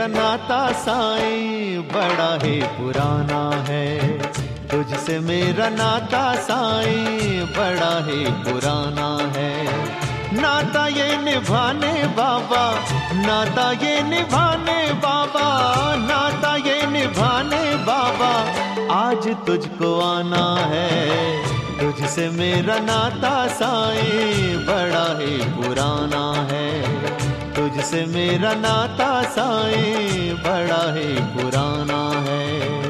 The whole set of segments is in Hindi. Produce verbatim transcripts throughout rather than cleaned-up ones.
मेरा नाता साईं बड़ा ही पुराना है। तुझसे मेरा नाता साईं बड़ा ही पुराना है। नाता ये निभाने बाबा, नाता ये निभाने बाबा, नाता ये निभाने बाबा, आज तुझको आना है। तुझसे मेरा नाता साईं बड़ा ही पुराना है। तुझसे मेरा नाता साईं बड़ा ही पुराना है।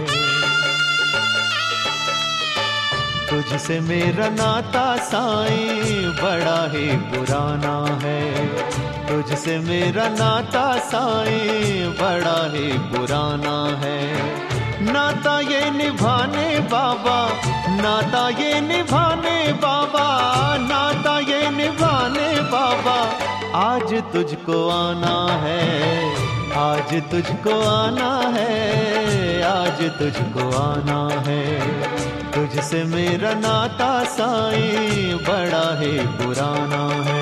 तुझसे मेरा नाता साईं बड़ा ही पुराना है। तुझसे मेरा नाता साईं बड़ा ही पुराना है। नाता ये निभाने बाबा, नाता ये निभाने बाबा, नाता ये निभाने बाबा, आज तुझको आना है। आज तुझको आना है। आज तुझको आना है। तुझसे मेरा नाता साईं बड़ा ही पुराना है।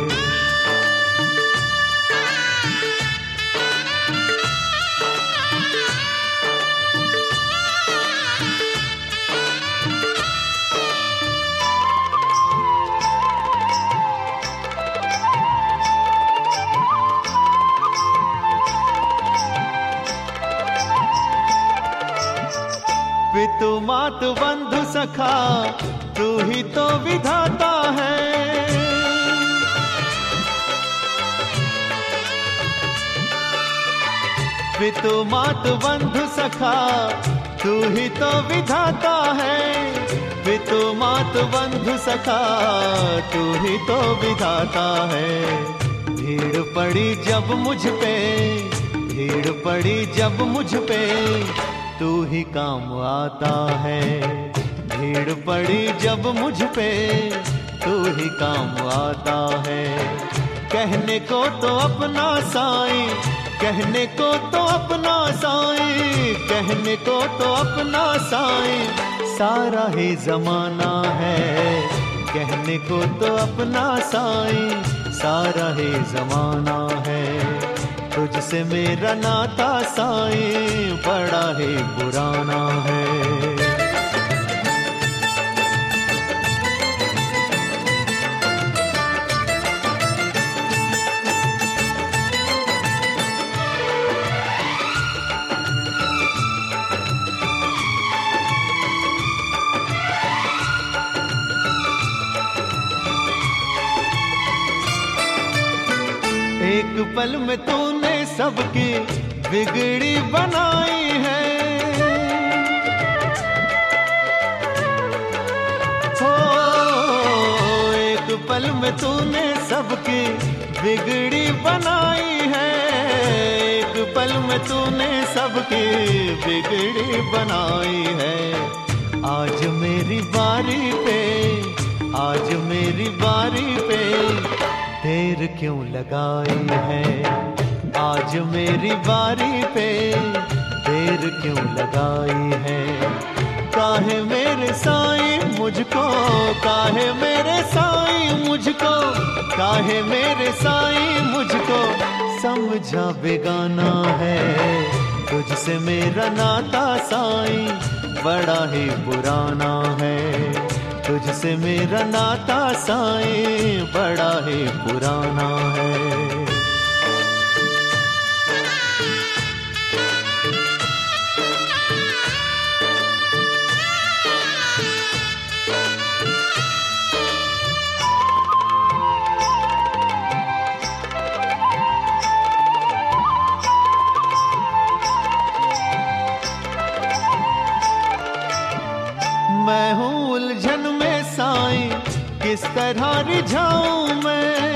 पितु मात बंधु सखा तू ही तो विधाता है। पितु मात बंधु सखा तू ही तो विधाता है। पितु मात बंधु सखा तू ही तो विधाता है। भीड़ पड़ी जब मुझ पे, भीड़ पड़ी जब मुझ पे, तू ही काम आता है। भीड़ पड़ी जब मुझ पे, तू ही काम आता है। कहने को तो अपना साईं, कहने को तो अपना साईं, कहने को तो अपना साईं, सारा ही जमाना है। कहने को तो अपना साईं, सारा ही जमाना है। तुझसे मेरा नाता साईं बड़ा ही पुराना है। एक पल में तूने सबकी बिगड़ी बनाई है। हो एक पल में तूने सबकी बिगड़ी बनाई है। एक पल में तूने सबकी बिगड़ी बनाई है। आज मेरी बारी पे, आज मेरी बारी पे देर क्यों लगाई है। आज मेरी बारी पे देर क्यों लगाई है। काहे मेरे साईं मुझको, काहे मेरे साईं मुझको, काहे मेरे साईं मुझको समझा बेगाना है। तुझसे मेरा नाता साईं बड़ा ही पुराना है। तुझसे मेरा नाता साईं बड़ा ही पुराना है। मैं हूँ उलझन में साईं, किस तरह रिझाऊं मैं।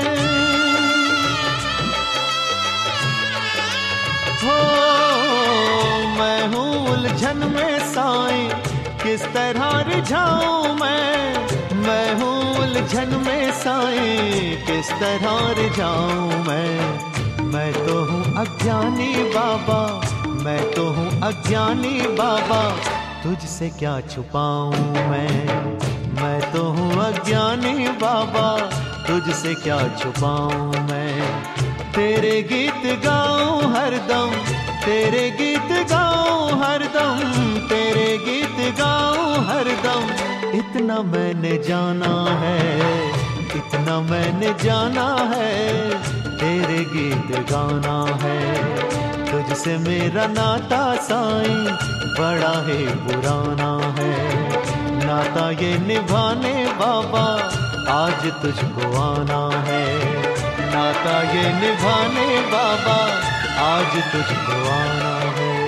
हो मैं हूँ उलझन में साईं, किस तरह रिझाऊं मैं। मैं हूँ उलझन में साईं, किस तरह रिझाऊं मैं। मैं तो हूँ अज्ञानी बाबा, मैं तो हूँ अज्ञानी बाबा, तुझसे क्या छुपाऊं मैं। मैं तो हूँ अज्ञानी बाबा, तुझसे क्या छुपाऊं मैं। तेरे गीत गाऊं हरदम, तेरे गीत गाऊं हरदम, तेरे गीत गाऊं हरदम। इतना मैंने जाना है, इतना मैंने जाना है, तेरे गीत गाना है। तुझसे मेरा नाता साईं बड़ा ही पुराना है, नाता ये निभाने बाबा आज तुझको आना है, नाता ये निभाने बाबा आज तुझको आना है।